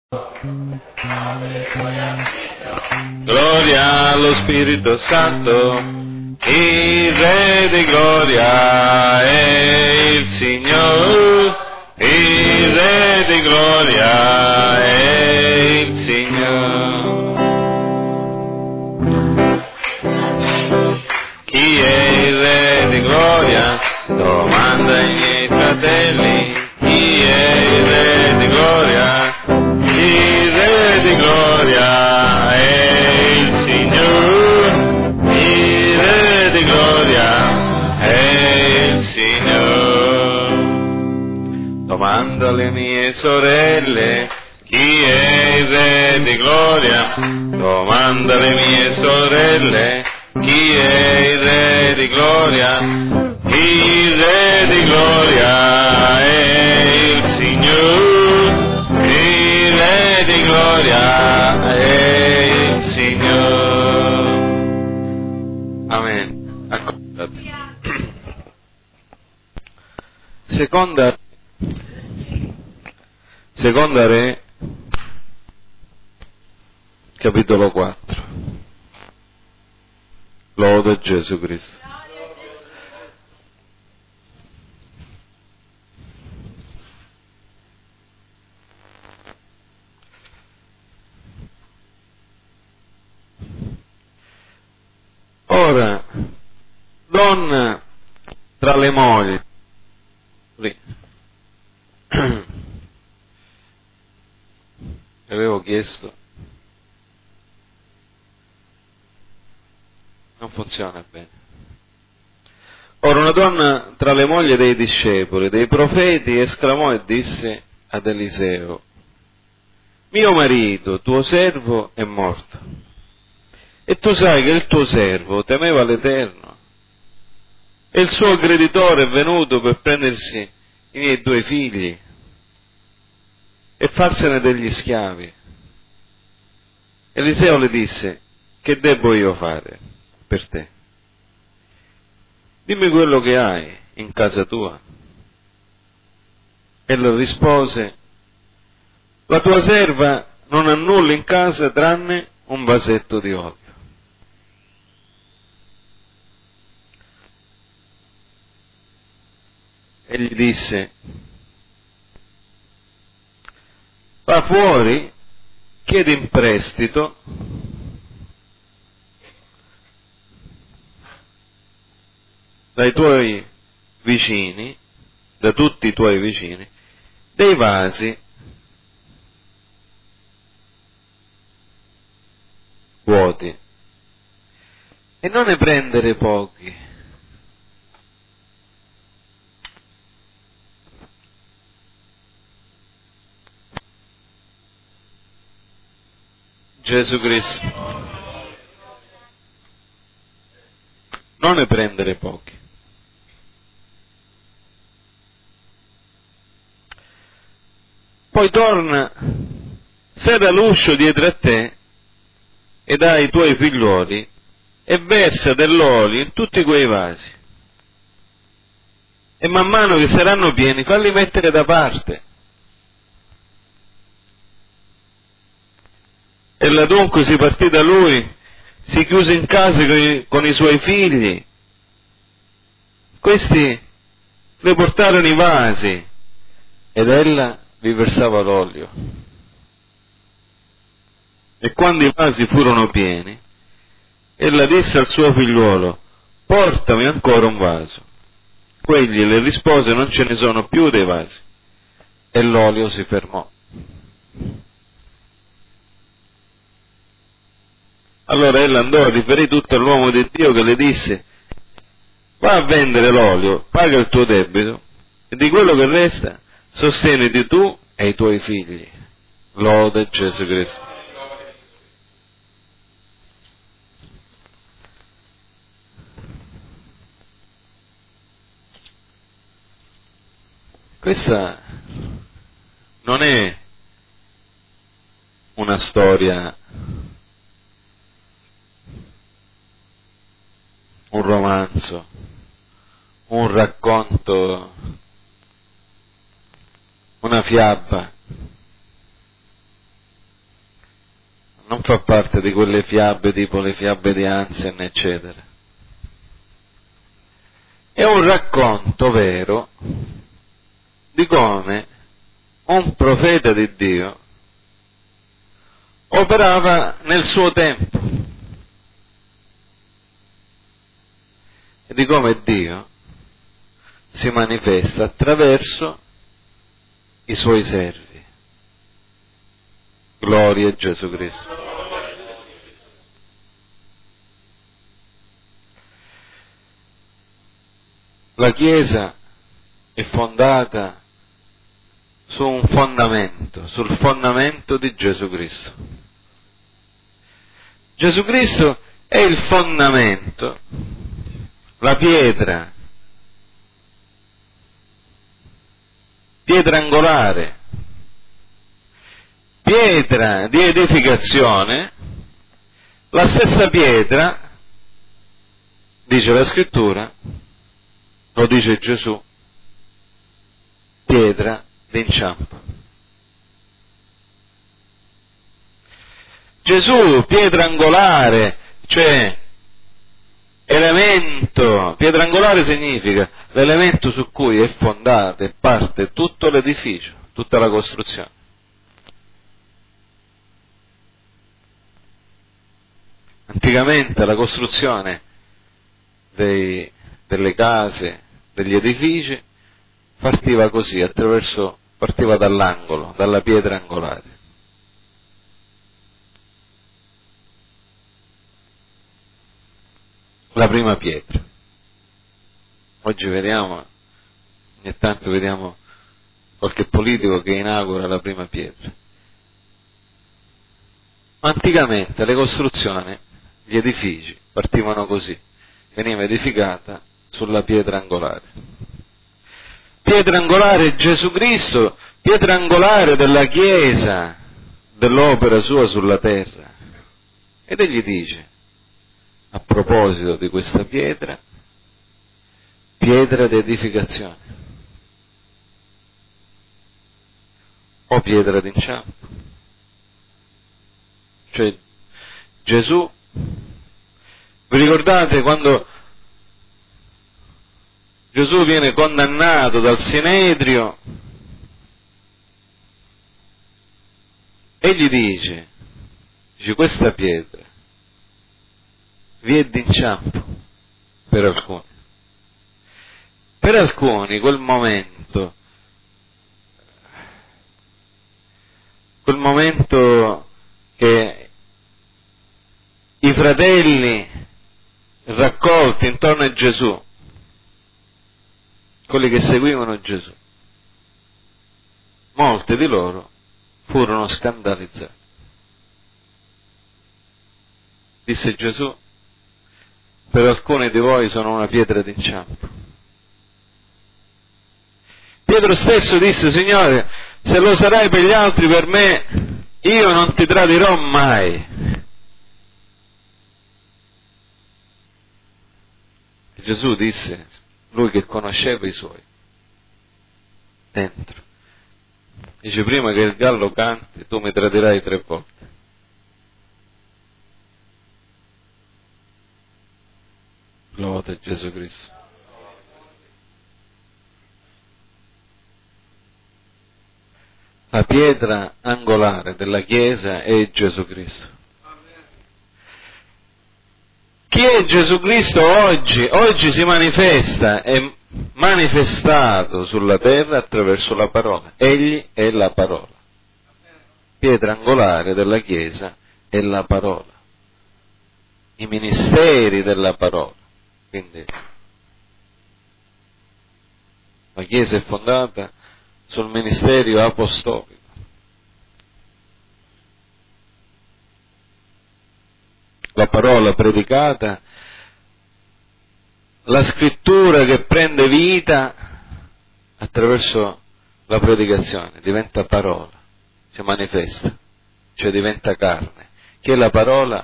Gloria allo Spirito Santo, il Re di gloria è il Signore, il Re di gloria è il Signore. Chi è il Re di gloria? Domanda ai miei fratelli. Chi è il Re di gloria? Il Re di gloria è il Signore, il Re di gloria è il Signore. Domando alle mie sorelle, chi è il Re di gloria? Domando alle mie sorelle, chi è il Re di gloria? Il Re di gloria è il Signore, il Re di gloria è il Signore. Amen. Accordate. Seconda Re, capitolo 4. Lode Gesù Cristo. Ora, donna tra le mogli, avevo chiesto, non funziona bene. Ora una donna tra le mogli dei discepoli, dei profeti, esclamò e disse ad Eliseo: mio marito, tuo servo, è morto. E tu sai che il tuo servo temeva l'Eterno, e il suo creditore è venuto per prendersi i miei 2 figli e farsene degli schiavi. Eliseo le disse: che debbo io fare per te? Dimmi quello che hai in casa tua. Ella rispose: la tua serva non ha nulla in casa tranne un vasetto di olio. E gli disse: va fuori, chiedi in prestito dai tuoi vicini, da tutti i tuoi vicini, dei vasi vuoti, e non ne prendere pochi. Gesù Cristo, non ne prendere pochi. Poi torna, serra l'uscio dietro a te e dai tuoi figlioli e versa dell'olio in tutti quei vasi. E man mano che saranno pieni, falli mettere da parte. Ella dunque si partì da lui, si chiuse in casa con i suoi figli. Questi le portarono i vasi ed ella vi versava l'olio. E quando i vasi furono pieni, ella disse al suo figliuolo: portami ancora un vaso. Quegli le rispose: non ce ne sono più dei vasi. E l'olio si fermò. Allora ella andò a riferire tutto all'uomo di Dio, che le disse: va a vendere l'olio, paga il tuo debito e di quello che resta sosteniti tu e i tuoi figli. Lode Gesù Cristo. Questa non è una storia, un romanzo, un racconto, una fiaba. non fa parte di quelle fiabe tipo le fiabe di Hansen, eccetera. È un racconto vero di come un profeta di Dio operava nel suo tempo e di come Dio si manifesta attraverso i suoi servi. Gloria a Gesù Cristo. La Chiesa è fondata su un fondamento, sul fondamento di Gesù Cristo. Gesù Cristo è il fondamento, la pietra angolare, pietra di edificazione, la stessa pietra, dice la Scrittura, lo dice Gesù, pietra d'inciampo. Gesù, pietra angolare, cioè elemento, pietra angolare significa l'elemento su cui è fondato e parte tutto l'edificio, tutta la costruzione. Anticamente la costruzione delle case, degli edifici, partiva così, partiva dall'angolo, dalla pietra angolare. La prima pietra. Oggi ogni tanto vediamo qualche politico che inaugura la prima pietra. Anticamente le costruzioni, gli edifici partivano così, veniva edificata sulla pietra angolare. Pietra angolare Gesù Cristo, pietra angolare della Chiesa, dell'opera sua sulla terra. Ed egli dice, a proposito di questa pietra di edificazione, o pietra d'inciampo. Cioè Gesù, vi ricordate quando Gesù viene condannato dal Sinedrio? Egli dice questa pietra vi è d'inciampo per alcuni. Per alcuni quel momento che i fratelli raccolti intorno a Gesù, quelli che seguivano Gesù, molti di loro furono scandalizzati. Disse Gesù, per alcuni di voi sono una pietra d'inciampo. Pietro stesso disse, Signore, se lo sarai per gli altri, per me, io non ti tradirò mai. E Gesù disse, lui che conosceva i suoi, dentro, dice, prima che il gallo canti, tu mi tradirai 3 volte. Gloria a Gesù Cristo. La pietra angolare della Chiesa è Gesù Cristo. Chi è Gesù Cristo oggi? Oggi si manifesta, è manifestato sulla terra attraverso la parola. Egli è la parola. Pietra angolare della Chiesa è la parola. I ministeri della parola. Quindi la Chiesa è fondata sul ministerio apostolico. La parola predicata, la scrittura che prende vita attraverso la predicazione, diventa parola, si manifesta, cioè diventa carne, che è la parola,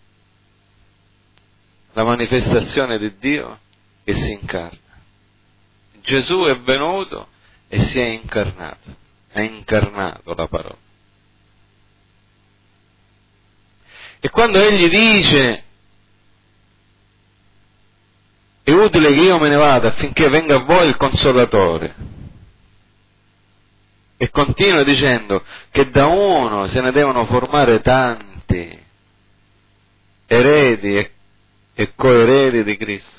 la manifestazione di Dio che si incarna. Gesù è venuto e si è incarnato, ha incarnato la parola. E quando egli dice è utile che io me ne vada affinché venga a voi il Consolatore, e continua dicendo che da uno se ne devono formare tanti eredi e coeredi di Cristo,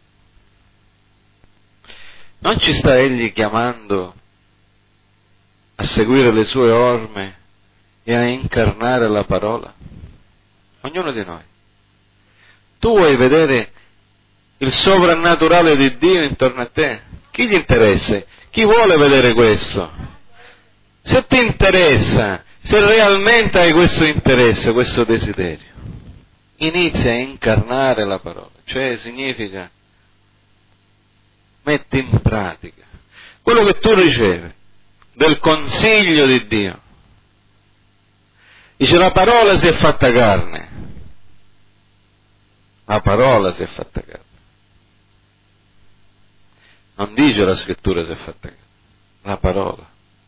non ci sta egli chiamando a seguire le sue orme e a incarnare la parola? Ognuno di noi. Tu vuoi vedere il sovrannaturale di Dio intorno a te? Chi gli interessa? Chi vuole vedere questo? Se ti interessa, se realmente hai questo interesse, questo desiderio, inizia a incarnare la parola, cioè significa metti in pratica quello che tu ricevi del consiglio di Dio. Dice la parola si è fatta carne, la parola si è fatta carne. Non dice la scrittura si è fatta carne, la parola.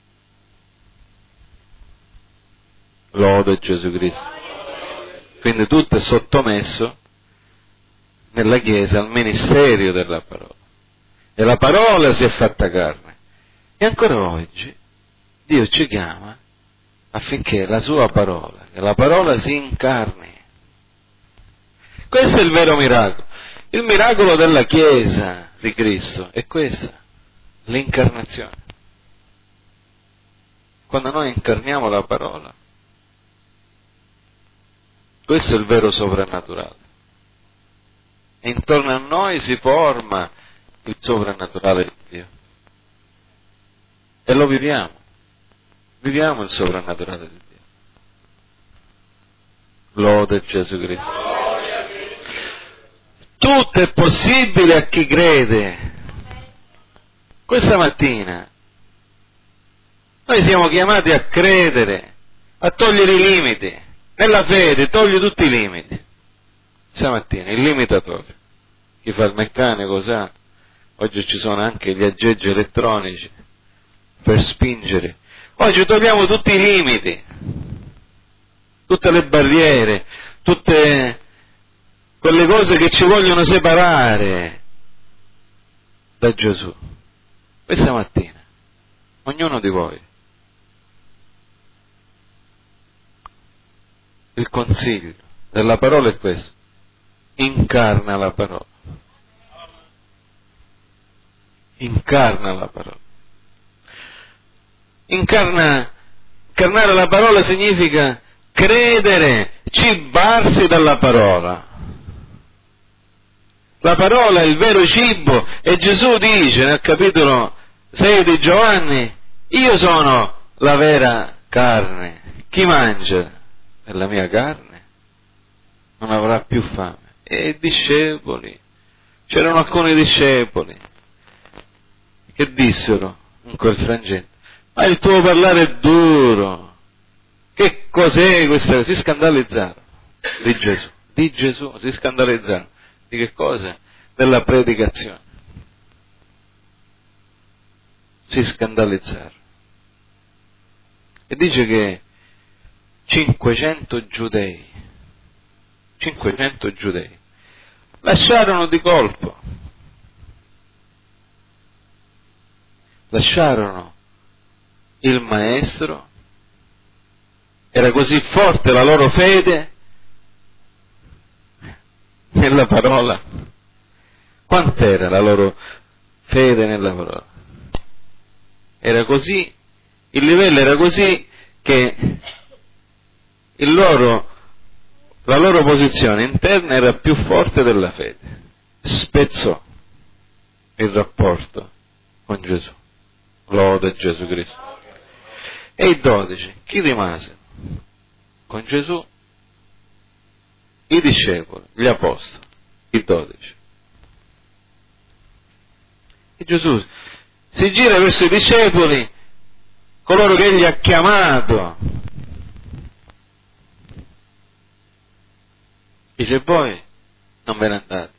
Lode Gesù Cristo. Quindi tutto è sottomesso nella Chiesa al ministero della parola. E la parola si è fatta carne. E ancora oggi Dio ci chiama affinché la sua parola, che la parola si incarni. Questo è il vero miracolo. Il miracolo della Chiesa di Cristo è questa, l'incarnazione. Quando noi incarniamo la parola, questo è il vero sovrannaturale. E intorno a noi si forma il sovrannaturale di Dio. E lo viviamo. Viviamo il sovrannaturale di Dio. Lode Gesù Cristo. Tutto è possibile a chi crede. Questa mattina noi siamo chiamati a credere, a togliere i limiti. Nella fede togli tutti i limiti. Stamattina il limitatore. Chi fa il meccanico sa, oggi ci sono anche gli aggeggi elettronici per spingere. Oggi togliamo tutti i limiti, tutte le barriere, tutte quelle cose che ci vogliono separare da Gesù. Questa mattina, ognuno di voi, il consiglio della parola è questo: incarna la parola. Incarna la parola. Incarnare la parola significa credere, cibarsi dalla parola. La parola è il vero cibo e Gesù dice nel capitolo 6 di Giovanni: io sono la vera carne, chi mangia della mia carne non avrà più fame. E i discepoli, c'erano alcuni discepoli che dissero in quel frangente: ma il tuo parlare è duro, che cos'è questa? Si scandalizzarono di Gesù, si scandalizzarono. Di che cosa? Della predicazione. Si scandalizzarono. E dice che 500 giudei lasciarono di colpo, lasciarono il maestro, era così forte la loro fede nella parola. Quant'era la loro fede nella parola? Era così, il livello era così che la loro posizione interna era più forte della fede. Spezzò il rapporto con Gesù. Lode Gesù Cristo. E i 12, chi rimase con Gesù? I discepoli, gli apostoli, i 12. E Gesù si gira verso i discepoli, coloro che egli ha chiamato. Dice: voi non ve ne andate.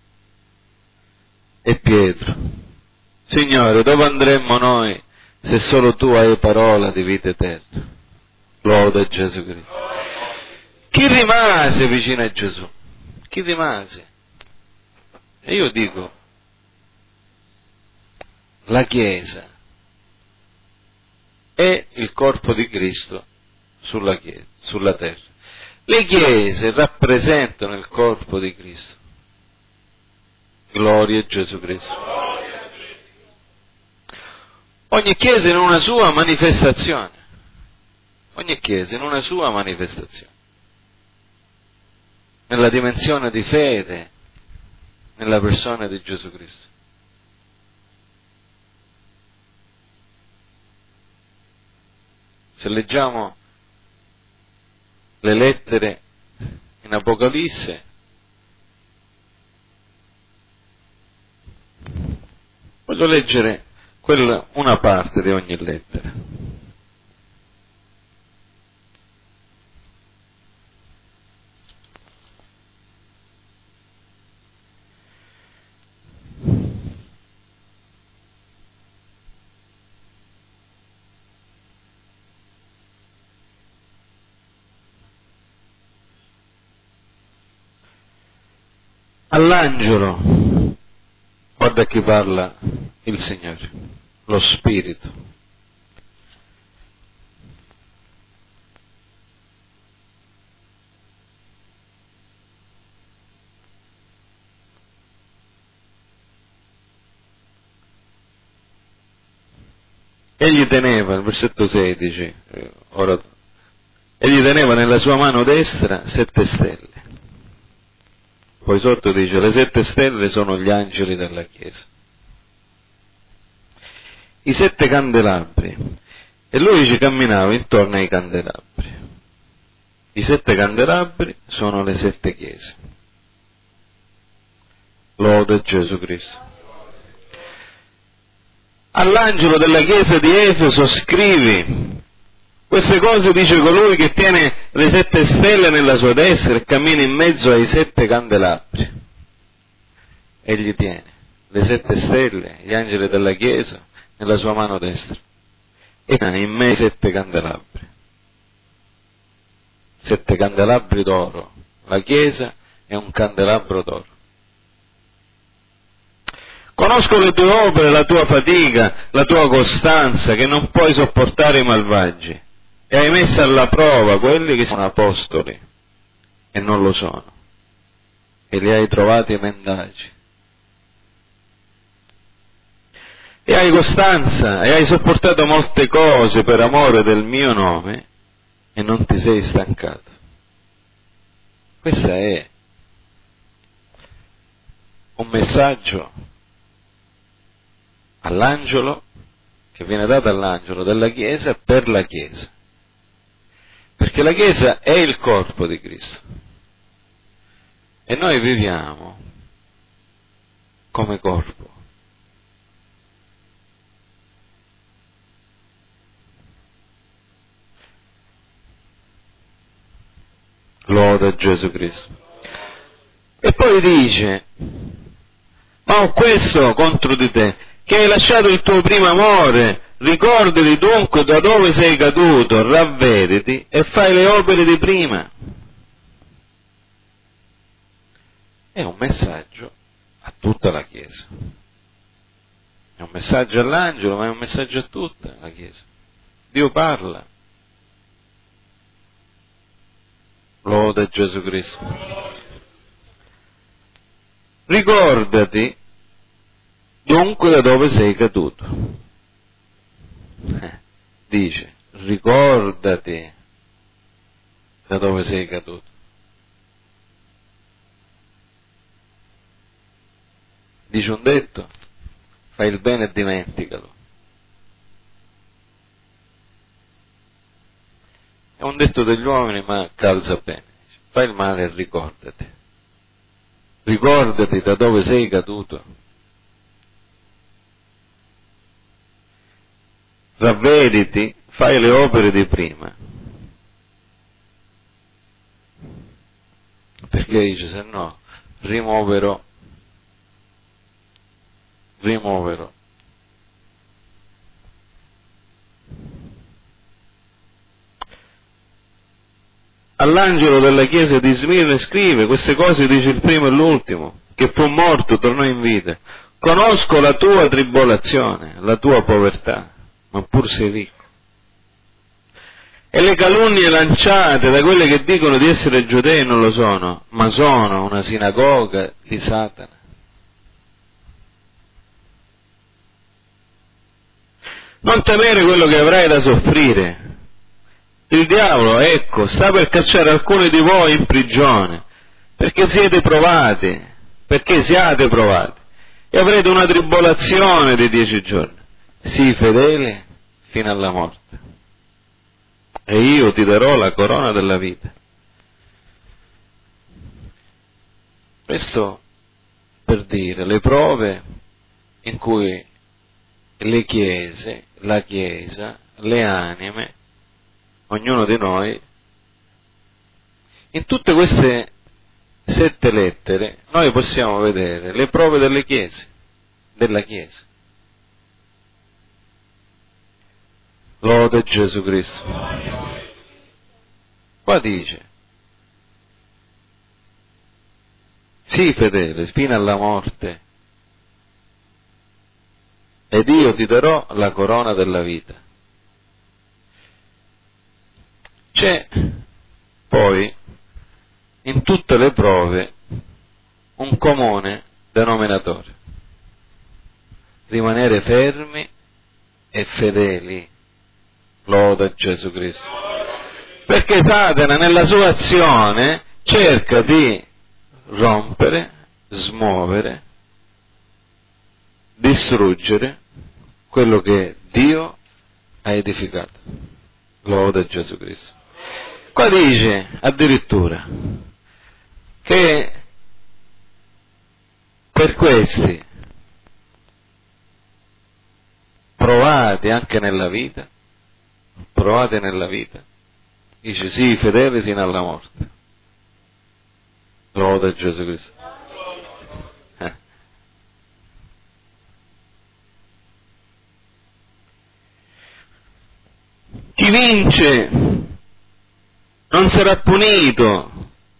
E Pietro: Signore, dove andremmo noi se solo tu hai parola di vita eterna? Lode Gesù Cristo. Chi rimase vicino a Gesù? Chi rimase? E io dico, la Chiesa è il corpo di Cristo sulla terra. Le chiese rappresentano il corpo di Cristo. Gloria a Gesù Cristo. Ogni chiesa in una sua manifestazione. Ogni chiesa in una sua manifestazione. Nella dimensione di fede, nella persona di Gesù Cristo. Se leggiamo le lettere in Apocalisse, voglio leggere una parte di ogni lettera. All'angelo, guarda chi parla il Signore, lo Spirito. Egli teneva, il versetto 16, egli teneva nella sua mano destra 7 stelle. Poi sotto dice, le 7 stelle sono gli angeli della Chiesa. I 7 candelabri. E lui ci camminava intorno ai candelabri. I 7 candelabri sono le 7 chiese. Lode Gesù Cristo. All'angelo della chiesa di Efeso scrivi, queste cose dice colui che tiene le 7 stelle nella sua destra e cammina in mezzo ai 7 candelabri. Egli tiene le 7 stelle, gli angeli della chiesa, nella sua mano destra. E in me 7 candelabri. 7 candelabri d'oro. La chiesa è un candelabro d'oro. Conosco le tue opere, la tua fatica, la tua costanza, che non puoi sopportare i malvagi. E hai messo alla prova quelli che sono apostoli e non lo sono. E li hai trovati mendaci. E hai costanza e hai sopportato molte cose per amore del mio nome e non ti sei stancato. Questo è un messaggio all'angelo, che viene dato all'angelo della Chiesa per la Chiesa. Perché la Chiesa è il corpo di Cristo. E noi viviamo come corpo. Loda Gesù Cristo. E poi dice, ma ho questo contro di te, che hai lasciato il tuo primo amore, ricordati dunque da dove sei caduto, ravvediti e fai le opere di prima. È un messaggio a tutta la Chiesa. È un messaggio all'angelo, ma è un messaggio a tutta la Chiesa. Dio parla. Loda Gesù Cristo. Ricordati dunque da dove sei caduto. Dice, ricordati da dove sei caduto. Dice un detto, fai il bene e dimenticalo. È un detto degli uomini, ma calza bene. Fai il male e ricordati. Ricordati da dove sei caduto. Ravvediti, fai le opere di prima. Perché dice, se no, rimuoverò. all'angelo della chiesa di Smirne scrive: queste cose dice il primo e l'ultimo, che fu morto, tornò in vita. Conosco la tua tribolazione, la tua povertà, ma pur sei ricco. E le calunnie lanciate da quelle che dicono di essere giudei non lo sono, ma sono una sinagoga di Satana. Non temere quello che avrai da soffrire. Il diavolo, ecco, sta per cacciare alcuni di voi in prigione, perché siete provati, perché siate provati, e avrete una tribolazione di 10 giorni. Sii fedele fino alla morte, e io ti darò la corona della vita. Questo per dire le prove in cui le chiese, la Chiesa, le anime, ognuno di noi, in tutte queste 7 lettere noi possiamo vedere le prove delle chiese, della Chiesa. Lode Gesù Cristo. Qua dice: sii fedele fino alla morte, ed io ti darò la corona della vita. C'è poi in tutte le prove un comune denominatore: rimanere fermi e fedeli. Loda Gesù Cristo. Perché Satana nella sua azione cerca di rompere, smuovere, distruggere quello che Dio ha edificato. Loda Gesù Cristo. Qua dice addirittura che per questi provati anche nella vita, dice sii fedele sino alla morte. Loda Gesù Cristo. Chi vince non sarà punito,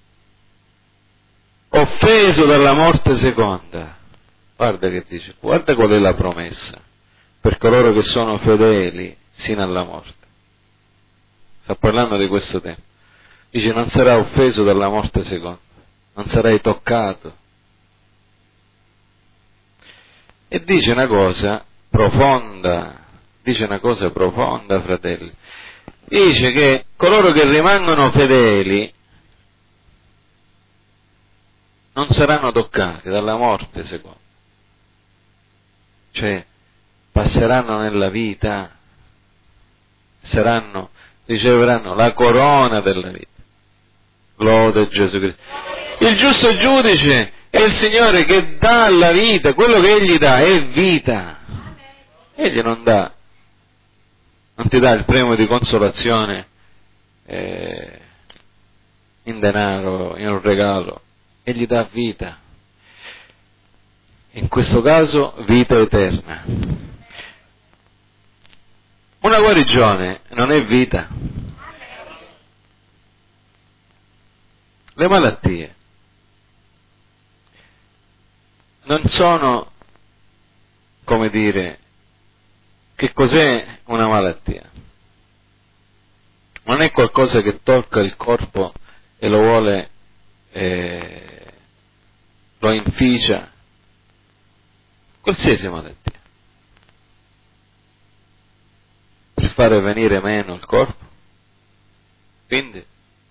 offeso dalla morte seconda. Guarda che dice, guarda qual è la promessa per coloro che sono fedeli sino alla morte. Sta parlando di questo tempo. Dice non sarà offeso dalla morte seconda, non sarai toccato. E dice una cosa profonda, fratelli. Dice che coloro che rimangono fedeli non saranno toccati dalla morte seconda. Cioè, passeranno nella vita, riceveranno la corona della vita. Lode Gesù Cristo. Il giusto giudice è il Signore che dà la vita, quello che Egli dà è vita. Egli non ti dà il premio di consolazione in denaro, in un regalo, Egli dà vita. In questo caso vita eterna. Una guarigione non è vita. Le malattie non sono, come dire, che cos'è una malattia? Non è qualcosa che tocca il corpo e lo vuole, lo inficia. Qualsiasi malattia. Per fare venire meno il corpo. Quindi,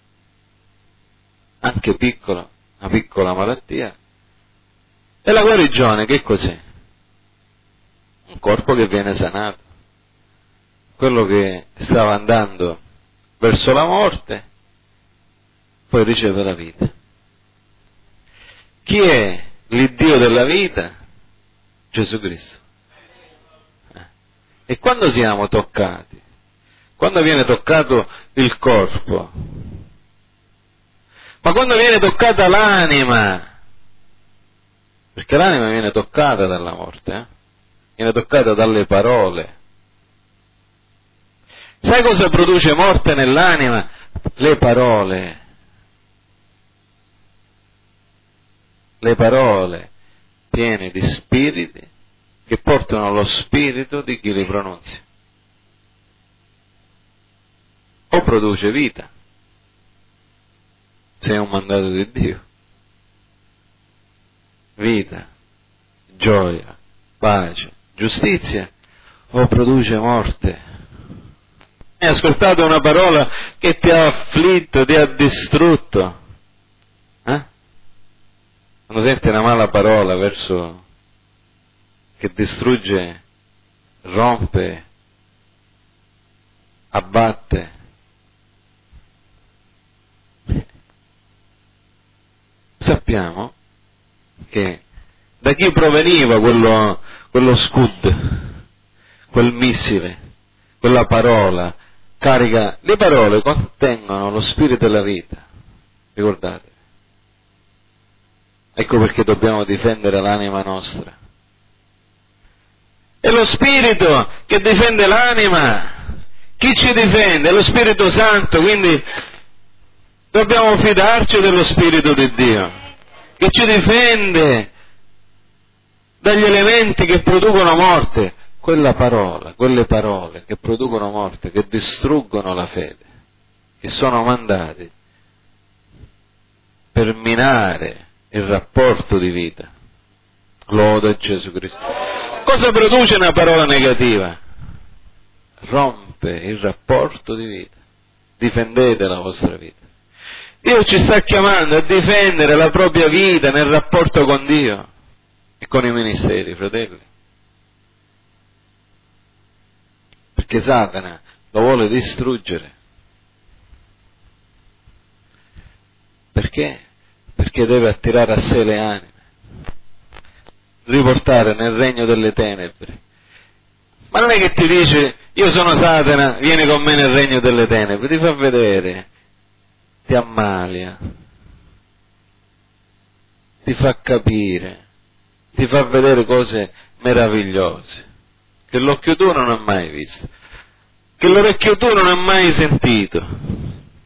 anche una piccola malattia. E la guarigione che cos'è? Un corpo che viene sanato. Quello che stava andando verso la morte, poi riceve la vita. Chi è l'Iddio della vita? Gesù Cristo. E quando siamo toccati? Quando viene toccato il corpo? Ma quando viene toccata l'anima? Perché l'anima viene toccata dalla morte, viene toccata dalle parole. Sai cosa produce morte nell'anima? le parole piene di spiriti che portano lo spirito di chi li pronunzia. O produce vita, se è un mandato di Dio, vita, gioia, pace, giustizia, o produce morte. Hai ascoltato una parola che ti ha afflitto, ti ha distrutto? Quando senti una mala parola verso che distrugge, rompe, abbatte, sappiamo che da chi proveniva quello scud, quel missile, quella parola carica. Le parole contengono lo spirito della vita, ricordate? Ecco perché dobbiamo difendere l'anima nostra. È lo Spirito che difende l'anima. Chi ci difende? È lo Spirito Santo, quindi dobbiamo fidarci dello Spirito di Dio, che ci difende dagli elementi che producono morte. Quelle parole che producono morte, che distruggono la fede, che sono mandati per minare il rapporto di vita. Loda Gesù Cristo. Cosa produce una parola negativa? Rompe il rapporto di vita. Difendete la vostra vita. Dio ci sta chiamando a difendere la propria vita nel rapporto con Dio e con i ministeri, fratelli. Perché Satana lo vuole distruggere. Perché? Perché deve attirare a sé le anime, riportare nel regno delle tenebre. Ma non è che ti dice: io sono Satana, vieni con me nel regno delle tenebre. Ti fa vedere, ti ammalia, ti fa capire, ti fa vedere cose meravigliose che l'occhio tuo non ha mai visto, che l'orecchio tuo non ha mai sentito.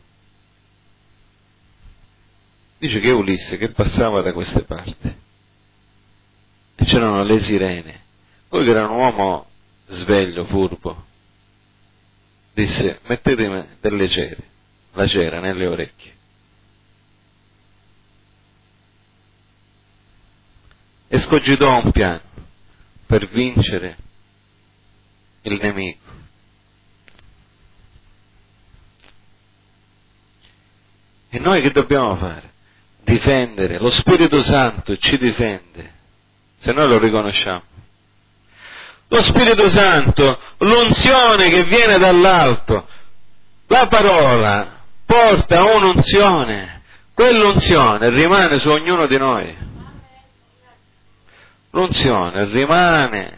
Dice che Ulisse, che passava da queste parti, e c'erano le sirene. Lui, che era un uomo sveglio, furbo, disse: mettetemi delle cere, la cera nelle orecchie. E scogitò un piano per vincere il nemico. E noi che dobbiamo fare? Difendere. Lo Spirito Santo ci difende, se noi lo riconosciamo. Lo Spirito Santo, l'unzione che viene dall'alto, la parola porta un'unzione, quell'unzione rimane su ognuno di noi. L'unzione rimane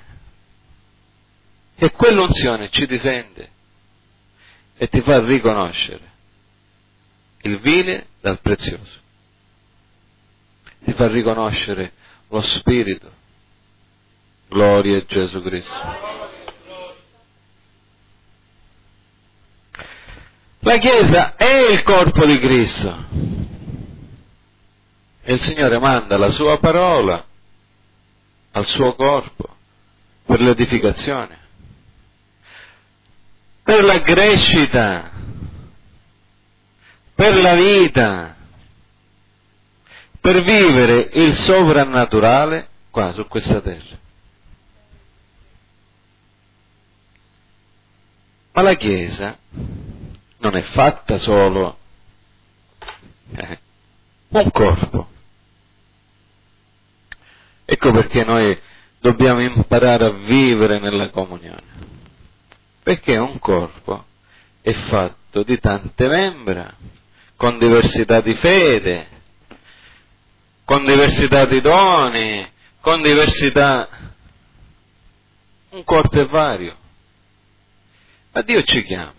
e quell'unzione ci difende e ti fa riconoscere il vile dal prezioso, ti fa riconoscere lo Spirito. Gloria a Gesù Cristo. La Chiesa è il corpo di Cristo e il Signore manda la sua parola al suo corpo per l'edificazione, per la crescita, per la vita, per vivere il sovrannaturale qua su questa terra. Ma la Chiesa non è fatta solo un corpo. Ecco perché noi dobbiamo imparare a vivere nella comunione. Perché un corpo è fatto di tante membra, con diversità di fede, con diversità di doni, con diversità. Un corpo è vario. Ma Dio ci chiama.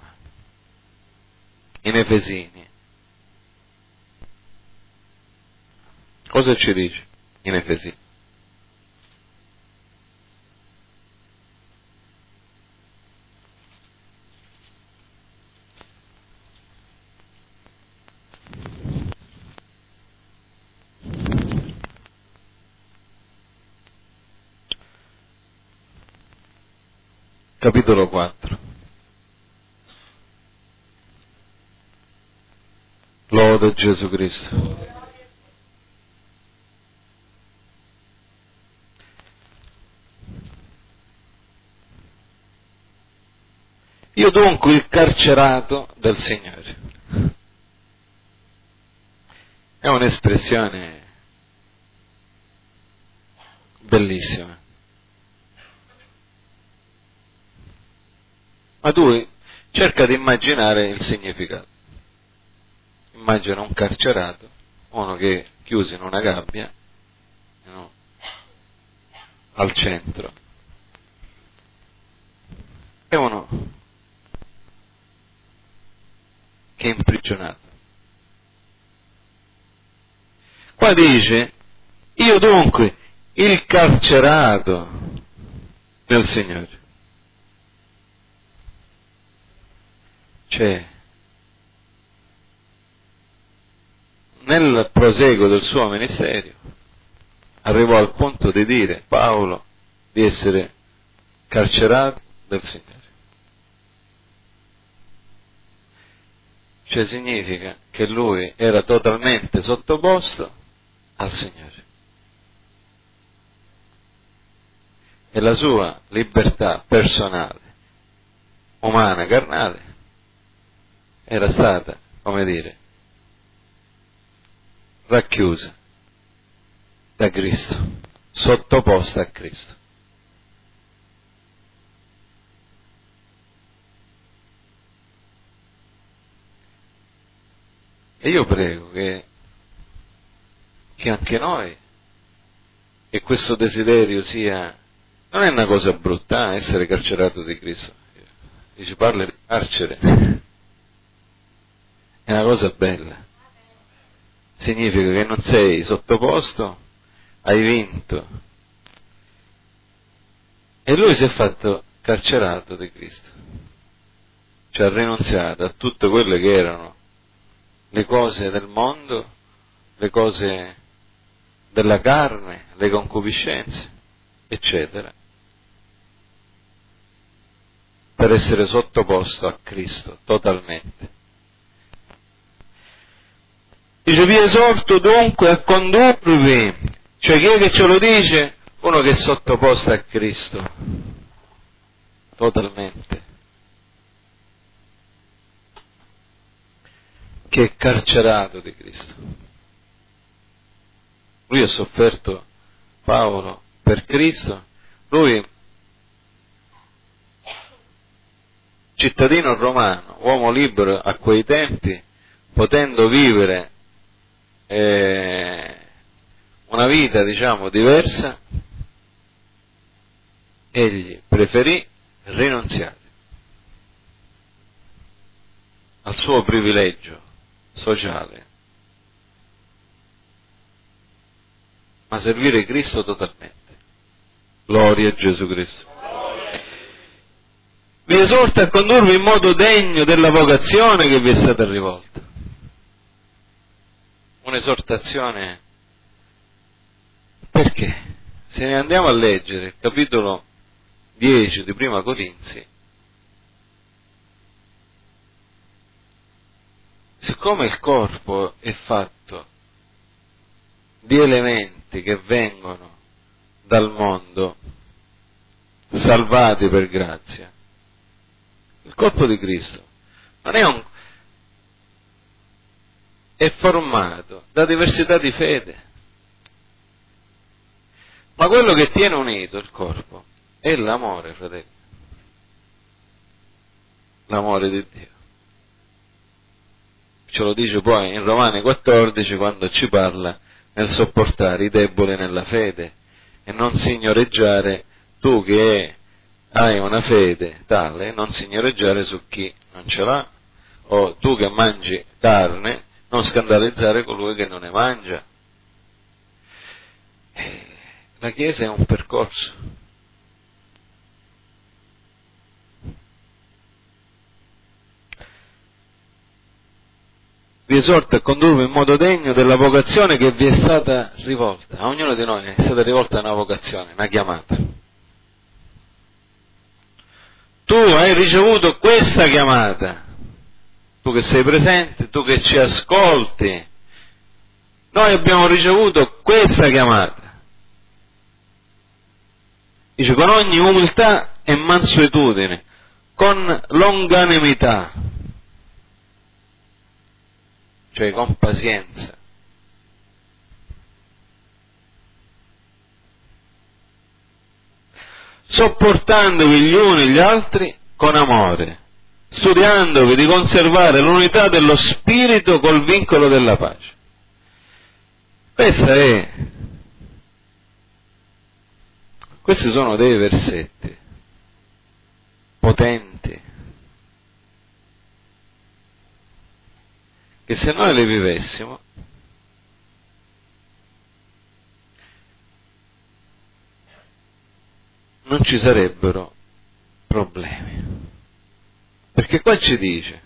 In Efesini. Cosa ci dice in Efesini? capitolo 4. Lode Gesù Cristo. Io dunque il carcerato del Signore. È un'espressione bellissima. Ma tu cerca di immaginare il significato. Immagina un carcerato, uno che è chiuso in una gabbia, no, al centro, e uno che è imprigionato. Qua dice, io dunque, il carcerato del Signore. Cioè, nel proseguo del suo ministero, arrivò al punto di dire, Paolo, di essere carcerato del Signore. Cioè significa che lui era totalmente sottoposto al Signore. E la sua libertà personale, umana, carnale, era stata, come dire, racchiusa da Cristo, sottoposta a Cristo. E io prego che anche noi, che questo desiderio sia, non è una cosa brutta, essere carcerato di Cristo. Dice, parla di carcere, è una cosa bella. Significa che non sei sottoposto, hai vinto. E lui si è fatto carcerato di Cristo. Cioè ha rinunziato a tutte quelle che erano le cose del mondo, le cose della carne, le concupiscenze, eccetera, per essere sottoposto a Cristo totalmente. Dice, vi esorto dunque a condurvi, cioè chi è che ce lo dice? Uno che è sottoposto a Cristo totalmente, che è carcerato di Cristo. Lui ha sofferto, Paolo, per Cristo. Lui, cittadino romano, uomo libero a quei tempi, potendo vivere una vita, diciamo, diversa, egli preferì rinunziare al suo privilegio sociale, ma servire Cristo totalmente. Gloria a Gesù Cristo. Vi esorto a condurvi in modo degno della vocazione che vi è stata rivolta. Un'esortazione, perché? Se ne andiamo a leggere il capitolo 10 di Prima Corinzi, siccome il corpo è fatto di elementi che vengono dal mondo, salvati per grazia, il corpo di Cristo non è formato da diversità di fede, ma quello che tiene unito il corpo è l'amore, fratelli, l'amore di Dio. Ce lo dice poi in Romani 14 quando ci parla nel sopportare i deboli nella fede e non signoreggiare, tu che hai una fede tale, non signoreggiare su chi non ce l'ha, o tu che mangi carne, non scandalizzare colui che non ne mangia. La Chiesa è un percorso. Vi esorto a condurvi in modo degno della vocazione che vi è stata rivolta. A ognuno di noi è stata rivolta una vocazione, una chiamata. Tu hai ricevuto questa chiamata, tu che sei presente, tu che ci ascolti, noi abbiamo ricevuto questa chiamata. Dice, con ogni umiltà e mansuetudine, con longanimità, cioè con pazienza. Sopportandovi gli uni gli altri con amore, studiandovi di conservare l'unità dello spirito col vincolo della pace. Questi sono dei versetti potenti, che se noi li vivessimo non ci sarebbero problemi. Perché qua ci dice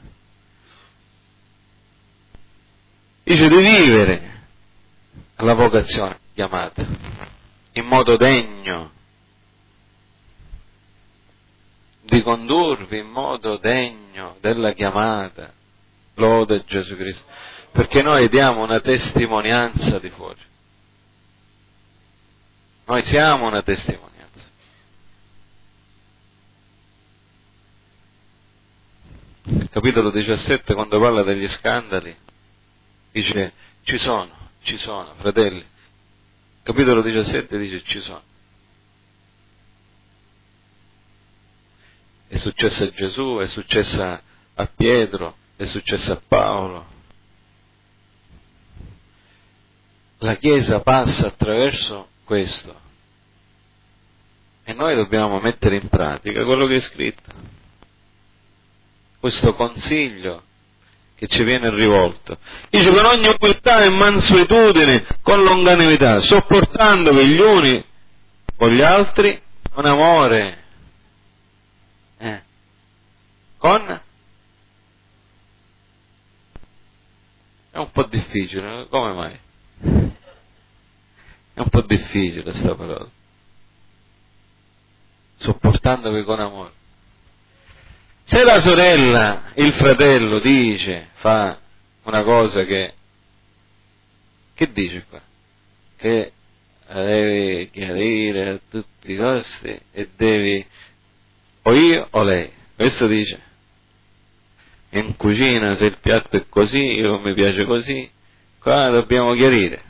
di vivere la vocazione chiamata in modo degno, di condurvi in modo degno della chiamata. Lode Gesù Cristo, perché noi diamo una testimonianza di fuori. Noi siamo una testimonianza. Il capitolo 17, quando parla degli scandali, dice ci sono, fratelli. Capitolo 17 dice ci sono. È successo a Gesù, è successo a Pietro, è successo a Paolo. La Chiesa passa attraverso questo e noi dobbiamo mettere in pratica quello che è scritto, questo consiglio che ci viene rivolto. Dice con ogni umiltà e mansuetudine, con longanimità, sopportandovi gli uni con gli altri con amore. È un po' difficile, come mai? È un po' difficile sta parola. Sopportandovi con amore. Se la sorella, il fratello fa una cosa che dice qua? Che devi chiarire a tutti i costi e devi, o io o lei. Questo dice. In cucina se il piatto è così, io mi piace così, qua dobbiamo chiarire.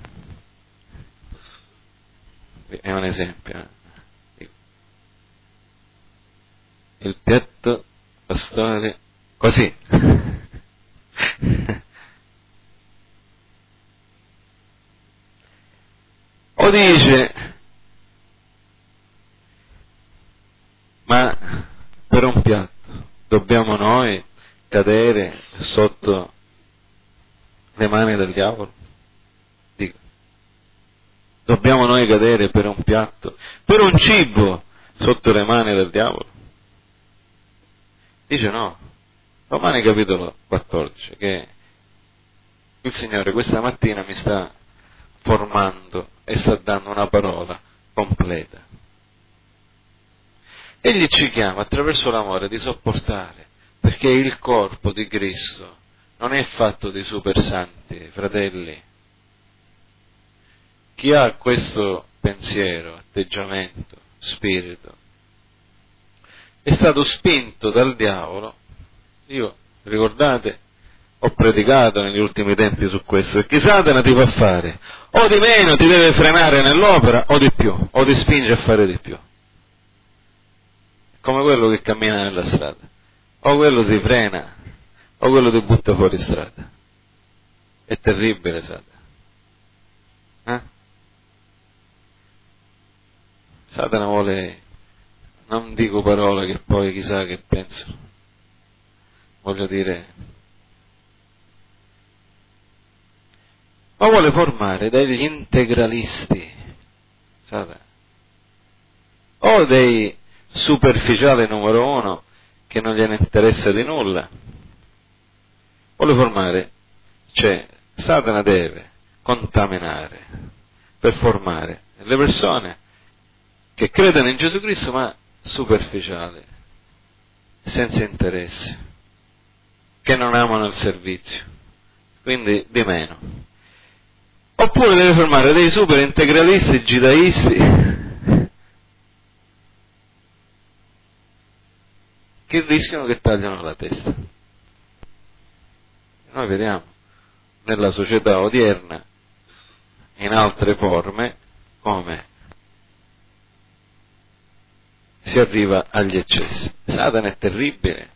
È un esempio. Il piatto, pastore, così. O dice, ma per un piatto dobbiamo noi cadere sotto le mani del diavolo? Dico, dobbiamo noi cadere per un piatto, per un cibo sotto le mani del diavolo? Dice no. Romani capitolo 14, che il Signore questa mattina mi sta formando e sta dando una parola completa. Egli ci chiama attraverso l'amore di sopportare, perché il corpo di Cristo non è fatto di super santi, fratelli. Chi ha questo pensiero, atteggiamento, spirito, è stato spinto dal diavolo. Io, ricordate, ho predicato negli ultimi tempi su questo, perché Satana ti fa fare, o di meno ti deve frenare nell'opera, o di più, o ti spinge a fare di più. Come quello che cammina nella strada, o quello ti frena, o quello ti butta fuori strada. È terribile, Satana. Satana vuole, non dico parole che poi chissà che pensano, voglio dire, ma vuole formare degli integralisti, Satana, o dei superficiali numero uno che non gliene interessa di nulla. Vuole formare, Satana deve contaminare per formare le persone che credono in Gesù Cristo ma superficiali, senza interesse, che non amano il servizio, quindi di meno. Oppure deve formare dei super integralisti giudaisti che rischiano che tagliano la testa. Noi vediamo nella società odierna, in altre forme, come si arriva agli eccessi. Satana è terribile,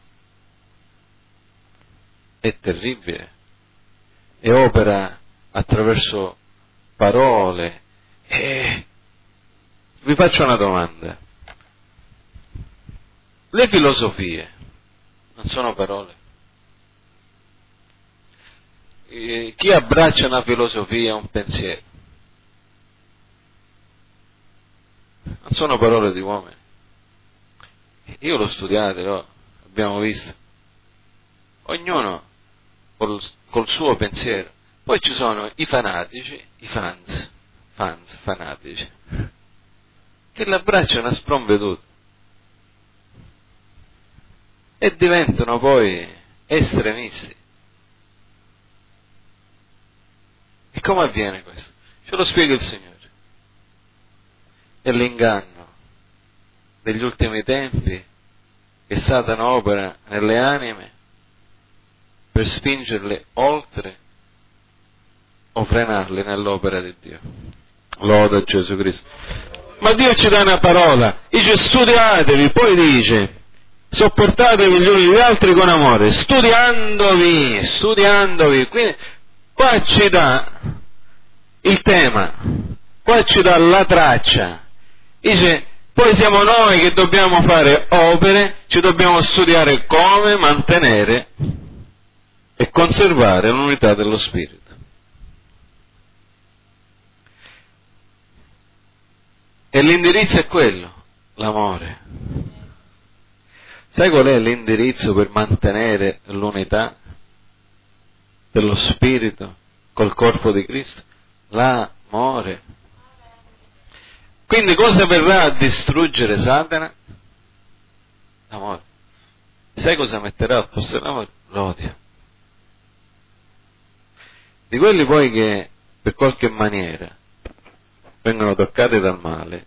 e opera attraverso parole. E vi faccio una domanda: le filosofie non sono parole? Chi abbraccia una filosofia, un pensiero, non sono parole di uomini? Io l'ho studiato, abbiamo visto, ognuno col suo pensiero. Poi ci sono i fanatici, i fans fanatici, che l'abbracciano a sprovveduto e diventano poi estremisti. E come avviene questo? Ce lo spiega il Signore. È l'inganno degli ultimi tempi che Satana opera nelle anime per spingerle oltre o frenarle nell'opera di Dio. Loda Gesù Cristo. Ma Dio ci dà una parola, dice studiatevi, poi dice sopportatevi gli uni gli altri con amore, studiandovi. Quindi qua ci dà il tema, qua ci dà la traccia, dice poi siamo noi che dobbiamo fare opere, ci dobbiamo studiare come mantenere e conservare l'unità dello Spirito. E l'indirizzo è quello, l'amore. Sai qual è l'indirizzo per mantenere l'unità dello Spirito col corpo di Cristo? L'amore. Quindi cosa verrà a distruggere Satana? L'amore. Sai cosa metterà al posto dell'amore? L'odio. Di quelli poi che per qualche maniera vengono toccati dal male,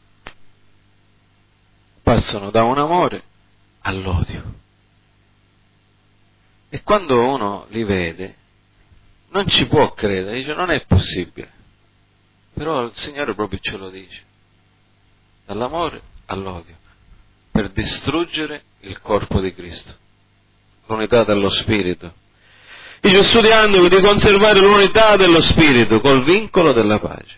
passano da un amore all'odio. E quando uno li vede, non ci può credere, dice non è possibile. Però il Signore proprio ce lo dice. Dall'amore all'odio, per distruggere il corpo di Cristo, l'unità dello Spirito. Dice studiandovi di conservare l'unità dello Spirito col vincolo della pace.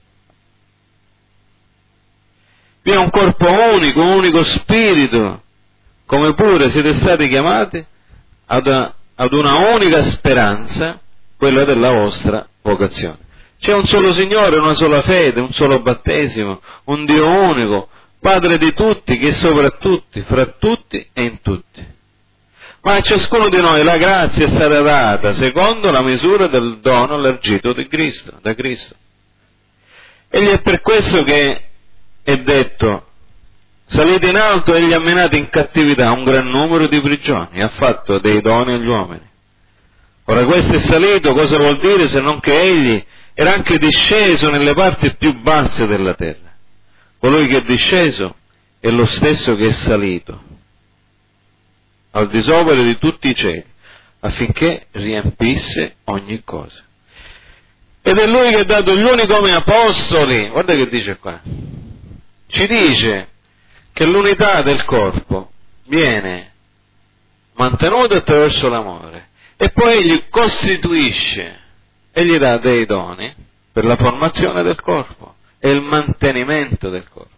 Vi è un corpo unico, un unico Spirito, come pure siete stati chiamati ad una unica speranza, quella della vostra vocazione. C'è un solo Signore, una sola fede, un solo battesimo, un Dio unico, Padre di tutti, che è sopra tutti, fra tutti e in tutti. Ma a ciascuno di noi la grazia è stata data secondo la misura del dono elargito da Cristo. Egli è per questo che è detto: salite in alto, egli ha menato in cattività un gran numero di prigioni, ha fatto dei doni agli uomini. Ora questo è salito, cosa vuol dire se non che egli era anche disceso nelle parti più basse della terra. Colui che è disceso è lo stesso che è salito al di sopra di tutti i cieli, affinché riempisse ogni cosa. Ed è lui che ha dato gli uni come apostoli. Guarda che dice qua. Ci dice che l'unità del corpo viene mantenuta attraverso l'amore, e poi egli costituisce e gli dà dei doni per la formazione del corpo e il mantenimento del corpo.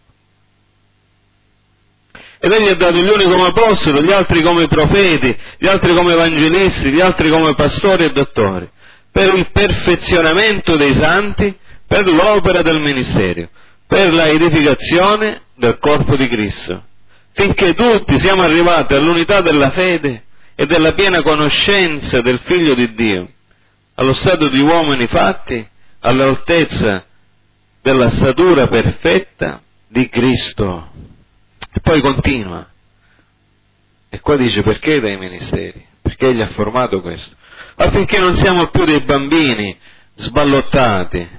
Ed egli ha dato gli uni come apostoli, gli altri come profeti, gli altri come evangelisti, gli altri come pastori e dottori, per il perfezionamento dei santi, per l'opera del ministero, per la edificazione del corpo di Cristo, finché tutti siamo arrivati all'unità della fede e della piena conoscenza del Figlio di Dio, allo stato di uomini fatti all'altezza della statura perfetta di Cristo. E poi continua: E qua dice perché dai ministeri? Perché egli ha formato questo. Affinché non siamo più dei bambini sballottati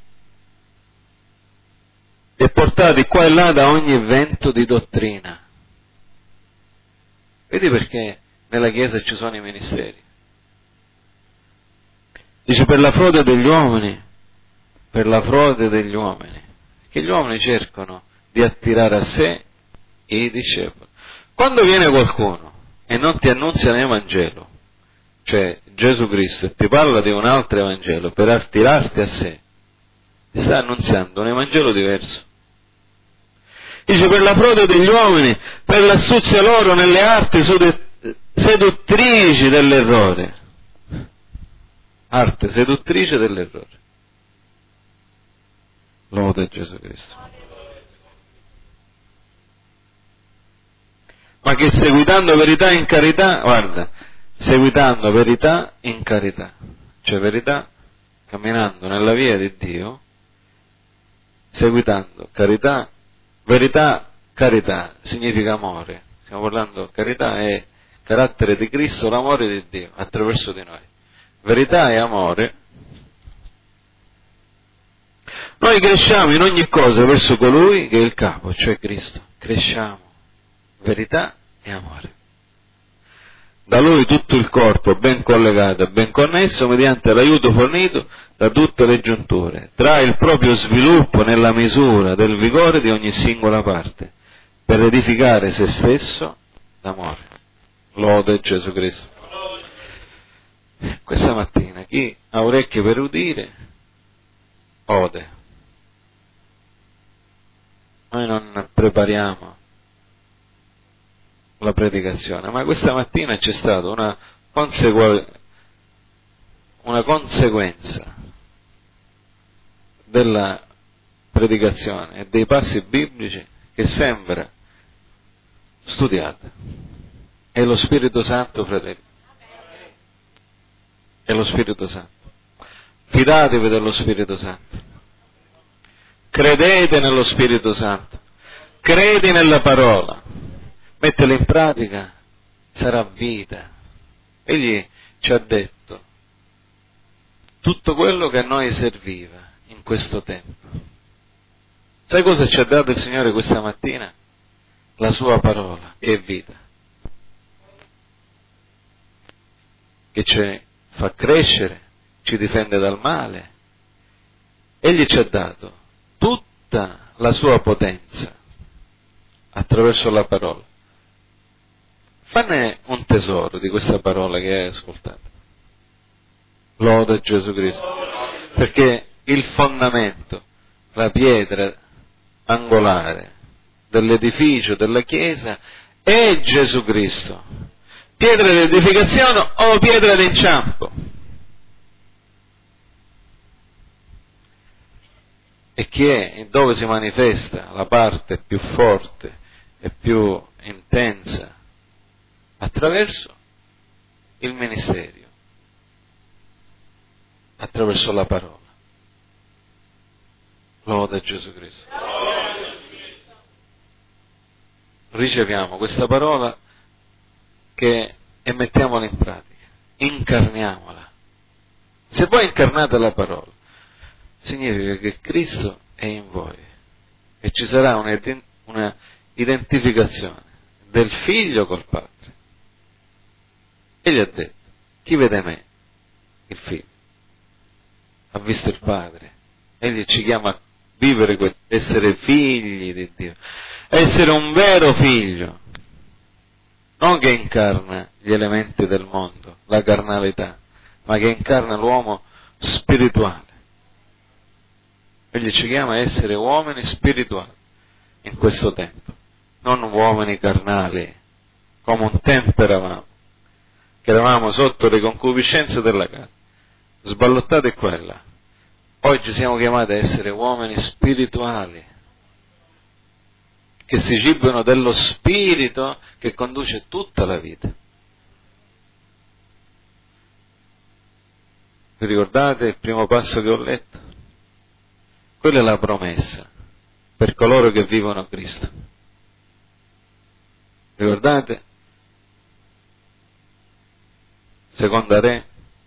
e portati qua e là da ogni vento di dottrina. Vedi perché nella Chiesa ci sono i ministeri? Dice per la frode degli uomini, per la frode degli uomini, che gli uomini cercano di attirare a sé i discepoli. Quando viene qualcuno e non ti annunzia l'Evangelo, cioè Gesù Cristo, e ti parla di un altro Evangelo per attirarti a sé, ti sta annunziando un Evangelo diverso. Dice per la frode degli uomini, per l'astuzia loro nelle arti seduttrici dell'errore. Arte seduttrice dell'errore. Lode Gesù Cristo. Ma che seguitando verità in carità, guarda, seguitando verità in carità, cioè verità, camminando nella via di Dio, seguitando carità, verità, carità, significa amore. Stiamo parlando, carità è carattere di Cristo, l'amore di Dio attraverso di noi. Verità e amore. Noi cresciamo in ogni cosa verso colui che è il capo, cioè Cristo. Cresciamo. Verità e amore. Da Lui tutto il corpo ben collegato e ben connesso mediante l'aiuto fornito da tutte le giunture, trae il proprio sviluppo nella misura del vigore di ogni singola parte, per edificare se stesso d'amore. Lode Gesù Cristo. Questa mattina chi ha orecchie per udire, ode. Noi non prepariamo la predicazione, ma questa mattina c'è stata una conseguenza della predicazione e dei passi biblici che sembra studiata. È lo Spirito Santo, fratelli. È lo Spirito Santo. Fidatevi dello Spirito Santo. Credete nello Spirito Santo. Credi nella parola. Mettela in pratica, sarà vita. Egli ci ha detto tutto quello che a noi serviva in questo tempo. Sai cosa ci ha dato il Signore questa mattina? La sua parola, che è vita, che ci fa crescere, ci difende dal male. Egli ci ha dato tutta la sua potenza attraverso la parola. Fanne un tesoro di questa parola che hai ascoltato. Lode Gesù Cristo. Perché il fondamento, la pietra angolare dell'edificio della Chiesa è Gesù Cristo. Pietra di edificazione o pietra d'inciampo? E che è dove si manifesta la parte più forte e più intensa? Attraverso il ministero, attraverso la parola. Lode Gesù Cristo. Riceviamo questa parola e mettiamola in pratica, incarniamola. Se voi incarnate la parola, significa che Cristo è in voi e ci sarà una identificazione del Figlio col Padre. Egli ha detto, chi vede me, il Figlio, ha visto il Padre. Egli ci chiama a vivere essere figli di Dio, essere un vero figlio, non che incarna gli elementi del mondo, la carnalità, ma che incarna l'uomo spirituale. Egli ci chiama a essere uomini spirituali in questo tempo, non uomini carnali, come un tempo eravamo, che eravamo sotto le concupiscenze della carne, sballottati qua e là. Oggi siamo chiamati a essere uomini spirituali, che si cibano dello Spirito che conduce tutta la vita. Vi ricordate il primo passo che ho letto? Quella è la promessa per coloro che vivono Cristo. Ricordate? Seconda Re.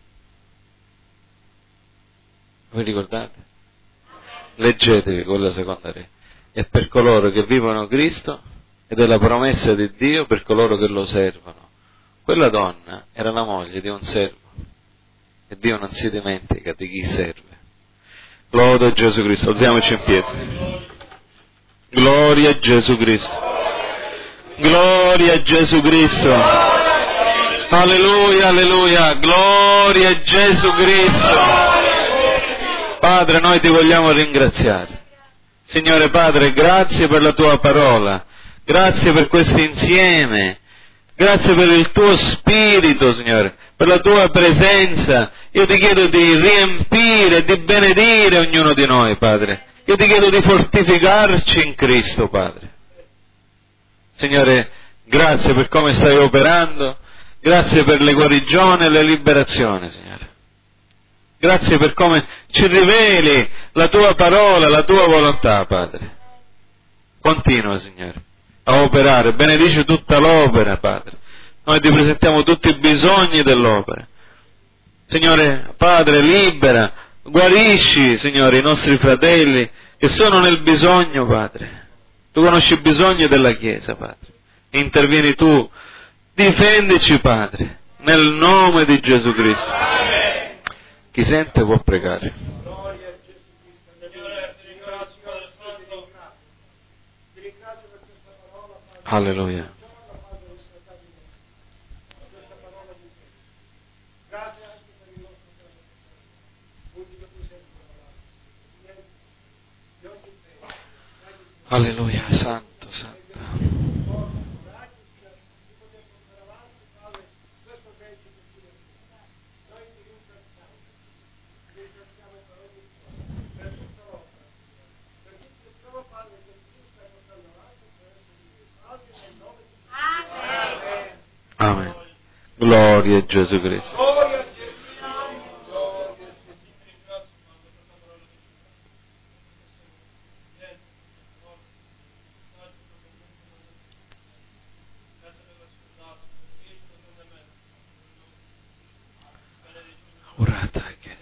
Vi ricordate? Leggetevi quella Seconda Re. È per coloro che vivono Cristo ed è la promessa di Dio per coloro che lo servono. Quella donna era la moglie di un servo e Dio non si dimentica di chi serve. Gloria a Gesù Cristo, alziamoci in piedi. Gloria a Gesù Cristo. Gloria a Gesù Cristo. Alleluia, alleluia. Gloria a Gesù Cristo. Padre, noi ti vogliamo ringraziare. Signore Padre, grazie per la tua parola. Grazie per questo insieme. Grazie per il tuo spirito, Signore, per la tua presenza. Io ti chiedo di riempire, di benedire ognuno di noi, Padre. Io ti chiedo di fortificarci in Cristo, Padre. Signore, grazie per come stai operando. Grazie per le guarigioni e le liberazioni, Signore. Grazie per come ci riveli la tua parola, la tua volontà, Padre. Continua, Signore, a operare. Benedici tutta l'opera, Padre. Noi ti presentiamo tutti i bisogni dell'opera. Signore, Padre, libera, guarisci, Signore, i nostri fratelli che sono nel bisogno, Padre. Tu conosci i bisogni della Chiesa, Padre. Intervieni tu, difendici, Padre, nel nome di Gesù Cristo. Chi sente può pregare. Alleluia. Alleluia, santo, santo. Amen. Gloria a Gesù Cristo. Urata che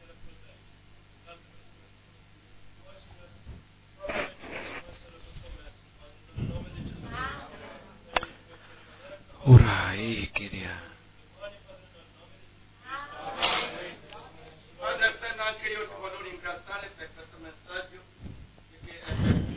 Urai Kiria. Padre Eterno, anche io ti voglio ringraziare per questo messaggio, perché è per